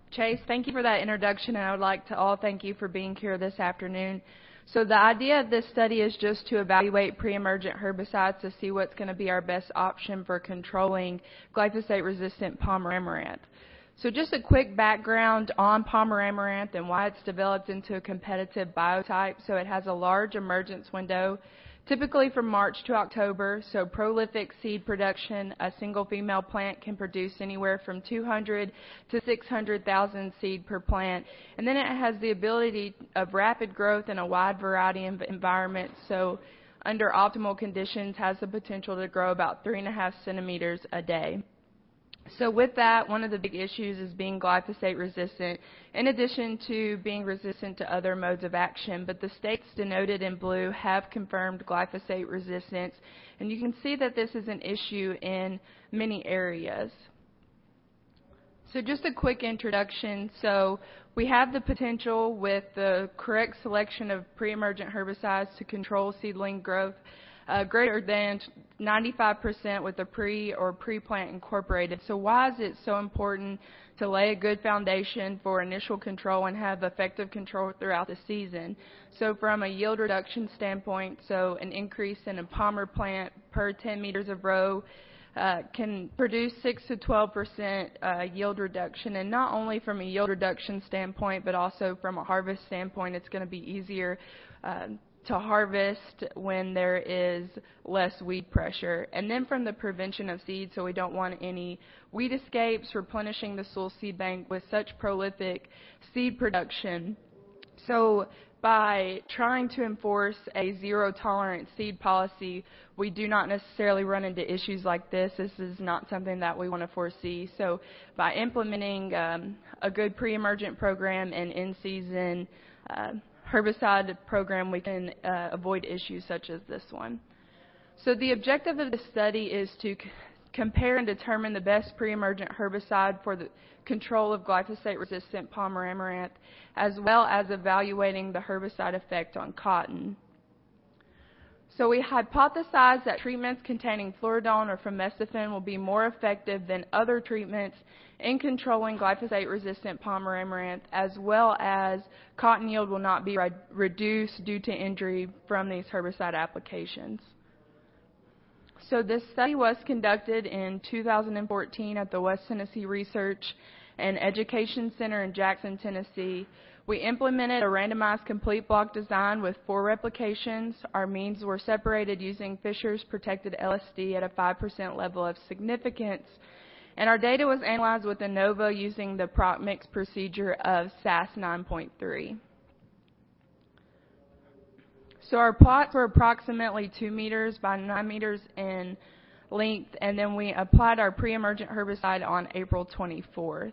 Chase, thank you for that introduction, and I would like to all thank you for being here this afternoon. So the idea of this study is just to evaluate pre-emergent herbicides to see what's going to be our best option for controlling glyphosate-resistant palmer amaranth. So just a quick background on palmer amaranth and why it's developed into a competitive biotype. So it has a large emergence window, typically from March to October. So prolific seed production, a single female plant can produce anywhere from 200 to 600,000 seed per plant. And then it has the ability of rapid growth in a wide variety of environments. So under optimal conditions has the potential to grow about 3.5 centimeters a day. So with that, one of the big issues is being glyphosate resistant, in addition to being resistant to other modes of action. But the states denoted in blue have confirmed glyphosate resistance, and you can see that this is an issue in many areas. So just a quick introduction. So we have the potential with the correct selection of pre-emergent herbicides to control seedling growth greater than 95% with the pre or pre-plant incorporated. So why is it so important to lay a good foundation for initial control and have effective control throughout the season? So from a yield reduction standpoint, so an increase in a palmer plant per 10 meters of row can produce 6 to 12% yield reduction, and not only from a yield reduction standpoint, but also from a harvest standpoint, it's going to be easier to harvest when there is less weed pressure. And then from the prevention of seed, so we don't want any weed escapes replenishing the soil seed bank with such prolific seed production. So by trying to enforce a zero-tolerance seed policy, we do not necessarily run into issues like this. This is not something that we want to foresee. So by implementing a good pre-emergent program and in-season herbicide program, we can avoid issues such as this one. So the objective of the study is to compare and determine the best pre-emergent herbicide for the control of glyphosate-resistant palmer amaranth, as well as evaluating the herbicide effect on cotton. So we hypothesize that treatments containing fluridone or famecifin will be more effective than other treatments in controlling glyphosate-resistant palmer amaranth, as well as cotton yield will not be reduced due to injury from these herbicide applications. So this study was conducted in 2014 at the West Tennessee Research and Education Center in Jackson, Tennessee. We implemented a randomized complete block design with 4 replications. Our means were separated using Fisher's protected LSD at a 5% level of significance. And our data was analyzed with ANOVA using the PROC-mix procedure of SAS 9.3. So our plots were approximately 2 meters by 9 meters in length, and then we applied our pre-emergent herbicide on April 24th.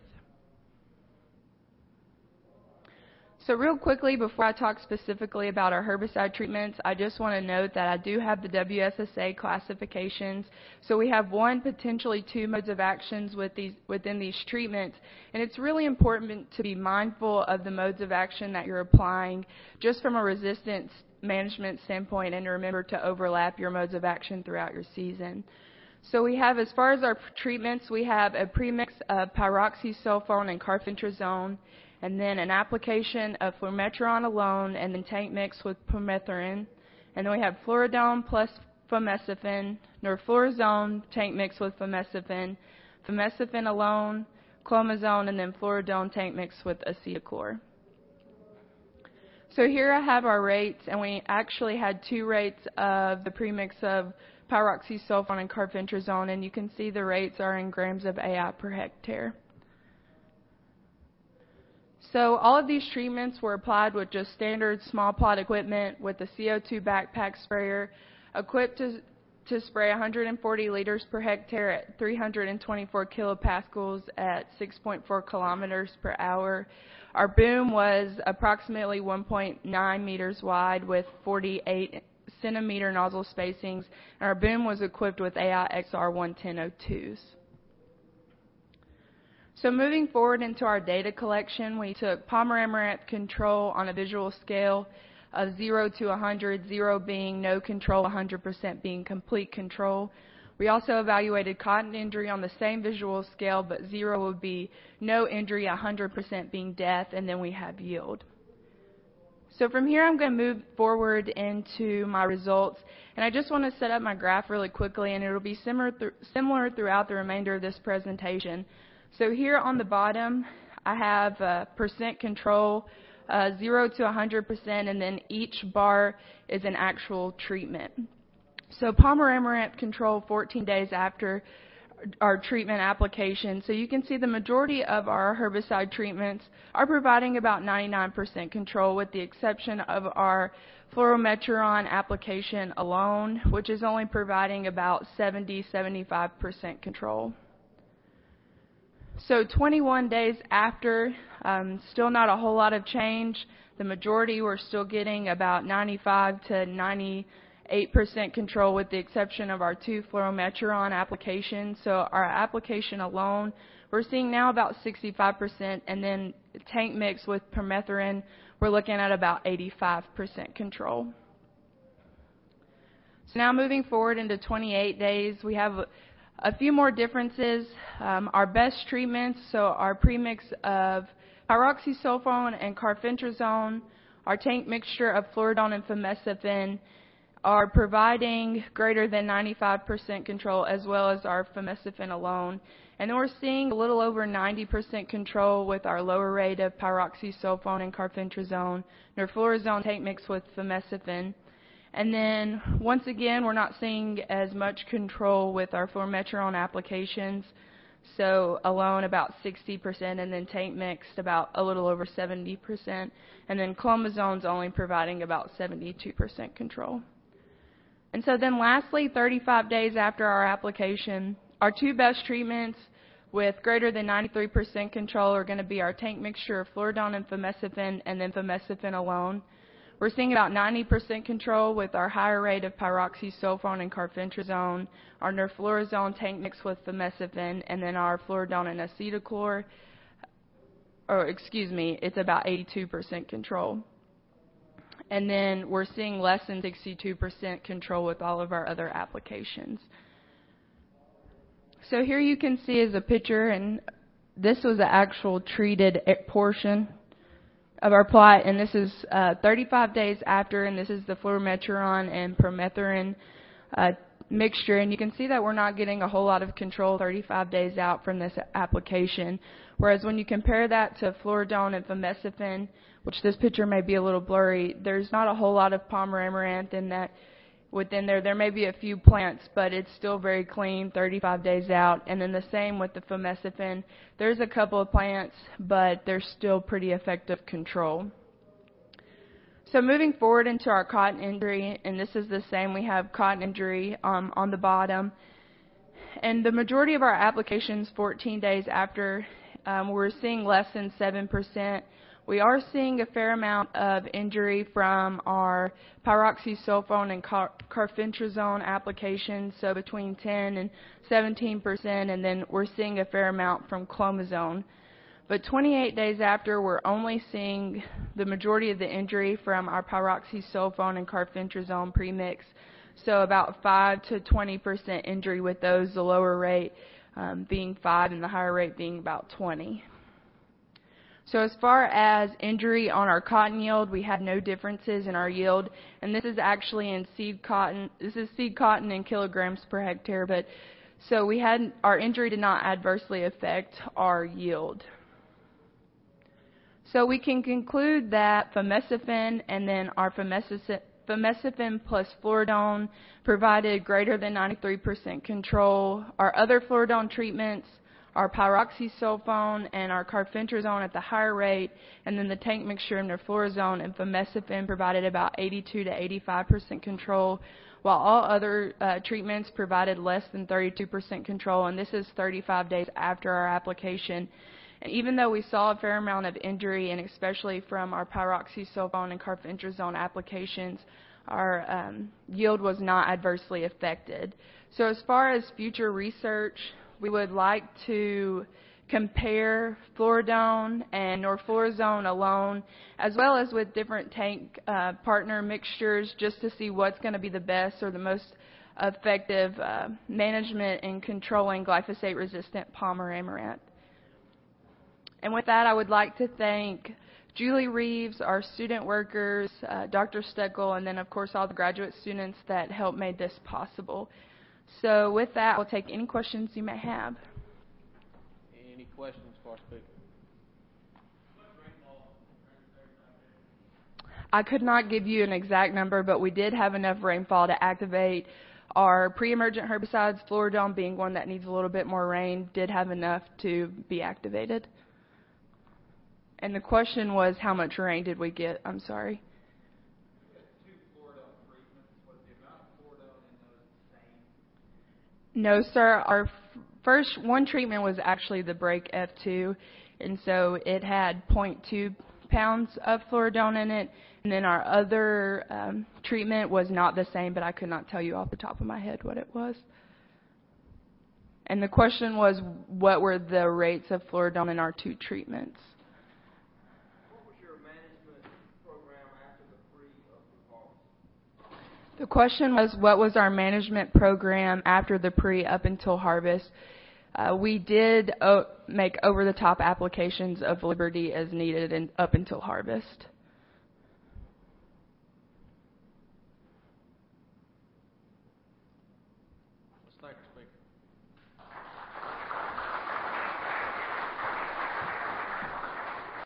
So real quickly, before I talk specifically about our herbicide treatments, I just want to note that I do have the WSSA classifications. So we have 1, potentially 2 modes of actions within these treatments, and it's really important to be mindful of the modes of action that you're applying just from a resistance management standpoint, and to remember to overlap your modes of action throughout your season. So we have, as far as our treatments, we have a premix of pyroxysulfone and carfentrazone, and then an application of flumetron alone, and then tank mix with permethrin. And then we have fluridone plus famecifin, norflurazone, tank mix with famecifin, famecifin alone, clomazone, and then fluridone tank mix with acetochlor. So here I have our rates, and we actually had 2 rates of the premix of pyroxysulfone and carfentrazone, and you can see the rates are in grams of AI per hectare. So all of these treatments were applied with just standard small plot equipment with a CO2 backpack sprayer equipped to spray 140 liters per hectare at 324 kilopascals at 6.4 kilometers per hour. Our boom was approximately 1.9 meters wide with 48 centimeter nozzle spacings, and our boom was equipped with AI XR 11002s. So moving forward into our data collection, we took palmer amaranth control on a visual scale of 0 to 100, 0 being no control, 100% being complete control. We also evaluated cotton injury on the same visual scale, but 0 would be no injury, 100% being death, and then we have yield. So from here, I'm going to move forward into my results, and I just want to set up my graph really quickly, and it'll be similar throughout the remainder of this presentation. So here on the bottom, I have percent control, 0 to 100%, and then each bar is an actual treatment. So Palmer Amaranth control 14 days after our treatment application. So you can see the majority of our herbicide treatments are providing about 99% control, with the exception of our fluorometron application alone, which is only providing about 70-75% control. So 21 days after, still not a whole lot of change. The majority were still getting about 95 to 98% control, with the exception of our 2 fluorometron applications. So our application alone, we're seeing now about 65%, and then tank mix with permethrin, we're looking at about 85% control. So now moving forward into 28 days, we have a few more differences. Our best treatments, so our premix of pyroxysulfone and carfentrazone, our tank mixture of fluridone and fameciphin, are providing greater than 95% control, as well as our fameciphin alone. And then we're seeing a little over 90% control with our lower rate of pyroxysulfone and carfentrazone, norflurizone tank mix with fameciphin. And then, once again, we're not seeing as much control with our fluorometron applications. So alone about 60%, and then tank mixed about a little over 70%. And then clomizone's only providing about 72% control. And so then lastly, 35 days after our application, our 2 best treatments with greater than 93% control are going to be our tank mixture of fluridone and fameciphin, and then fameciphin alone. We're seeing about 90% control with our higher rate of pyroxysulfone and carfentrazone, our norflurizone tank mix with fameciphin, and then our fluridone and acetochlor, it's about 82% control. And then we're seeing less than 62% control with all of our other applications. So here you can see is a picture, and this was the actual treated portion of our plot, and this is 35 days after, and this is the fluorometron and permethrin mixture, and you can see that we're not getting a whole lot of control 35 days out from this application, whereas when you compare that to fluridone and fameciphin, which this picture may be a little blurry, there's not a whole lot of Palmer amaranth in that. Within there may be a few plants, but it's still very clean 35 days out. And then the same with the fameciphin. There's a couple of plants, but there's still pretty effective control. So moving forward into our cotton injury, and this is the same. We have cotton injury on the bottom. And the majority of our applications 14 days after, we're seeing less than 7%. We are seeing a fair amount of injury from our pyroxysulfone and carfentrazone applications, so between 10 and 17%, and then we're seeing a fair amount from clomazone. But 28 days after, we're only seeing the majority of the injury from our pyroxysulfone and carfentrazone premix, so about 5 to 20% injury with those, the lower rate being 5 and the higher rate being about 20. So as far as injury on our cotton yield, we had no differences in our yield, and this is actually in seed cotton. This is seed cotton in kilograms per hectare, but so our injury did not adversely affect our yield. So we can conclude that fameciphin and then our fameciphin plus fluridone provided greater than 93% control. Our other fluridone treatments, our pyroxysulfone and our carfentrazone at the higher rate, and then the tank mixture of norflurizone and fameciphin provided about 82 to 85% control, while all other treatments provided less than 32% control, and this is 35 days after our application. And even though we saw a fair amount of injury, and especially from our pyroxysulfone and carfentrazone applications, our yield was not adversely affected. So as far as future research, we would like to compare fluridone and norflurizone alone, as well as with different tank partner mixtures, just to see what's going to be the best or the most effective management in controlling glyphosate-resistant Palmer amaranth. And with that, I would like to thank Julie Reeves, our student workers, Dr. Steckel, and then, of course, all the graduate students that helped make this possible. So with that, we'll take any questions you may have. Any questions for our speaker? I could not give you an exact number, but we did have enough rainfall to activate our pre-emergent herbicides, Fluridone being one that needs a little bit more rain, did have enough to be activated. And the question was, how much rain did we get? I'm sorry. We had 2 Fluridone treatments. Was the amount of Fluridone in those the same? No, sir. Our first one treatment was actually the Break F2, and so it had 0.2 pounds of Fluridone in it. And then our other treatment was not the same, but I could not tell you off the top of my head what it was. And the question was, what were the rates of Fluridone in our 2 treatments? What was your management program after the pre-harvest? The question was, what was our management program after the pre up until harvest? We did make over-the-top applications of Liberty as needed and up until harvest. Let's thank the speaker.